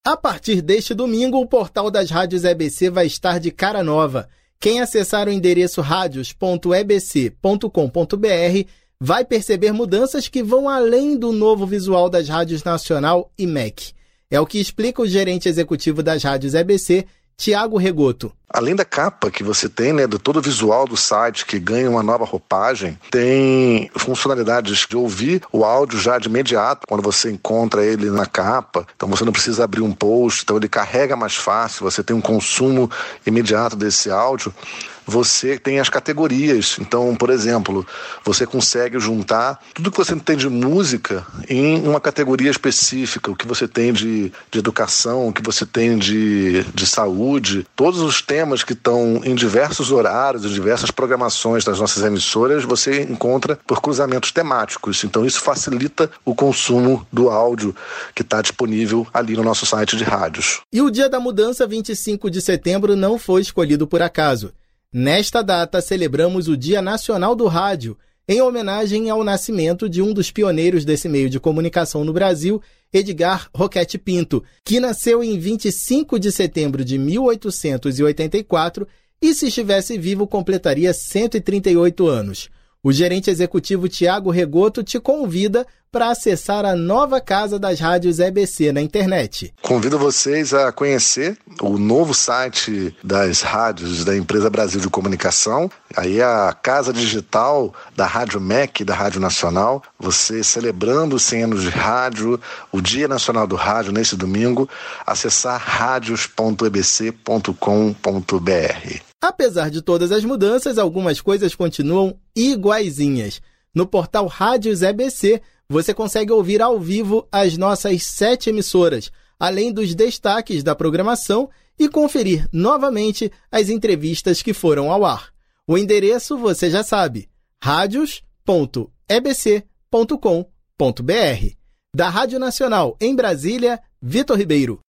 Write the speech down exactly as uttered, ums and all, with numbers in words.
A partir deste domingo, o portal das rádios E B C vai estar de cara nova. Quem acessar o endereço radios ponto e b c ponto com ponto b r vai perceber mudanças que vão além do novo visual das rádios Nacional e M E C. É o que explica o gerente executivo das rádios E B C, Tiago Regoto. Além da capa que você tem, né, do todo o visual do site que ganha uma nova roupagem, tem funcionalidades de ouvir o áudio já de imediato, quando você encontra ele na capa. Então você não precisa abrir um post, então ele carrega mais fácil, você tem um consumo imediato desse áudio. Você tem as categorias, então, por exemplo, você consegue juntar tudo que você tem de música em uma categoria específica, o que você tem de, de educação, o que você tem de, de saúde, todos os temas que estão em diversos horários, em diversas programações das nossas emissoras, você encontra por cruzamentos temáticos, então isso facilita o consumo do áudio que está disponível ali no nosso site de rádios. E o dia da mudança, vinte e cinco de setembro, não foi escolhido por acaso. Nesta data, celebramos o Dia Nacional do Rádio, em homenagem ao nascimento de um dos pioneiros desse meio de comunicação no Brasil, Edgar Roquette Pinto, que nasceu em vinte e cinco de setembro de mil oitocentos e oitenta e quatro e, se estivesse vivo, completaria cento e trinta e oito anos. O gerente executivo Tiago Regoto te convida para acessar a nova casa das rádios E B C na internet. Convido vocês a conhecer o novo site das rádios da Empresa Brasil de Comunicação, aí a casa digital da Rádio M E C, da Rádio Nacional, você celebrando os cem anos de rádio, o Dia Nacional do Rádio nesse domingo, acessar radios ponto e b c ponto com ponto b r. Apesar de todas as mudanças, algumas coisas continuam iguaizinhas. No portal Rádios E B C, você consegue ouvir ao vivo as nossas sete emissoras, além dos destaques da programação e conferir novamente as entrevistas que foram ao ar. O endereço você já sabe, radios ponto e b c ponto com ponto b r. Da Rádio Nacional em Brasília, Vitor Ribeiro.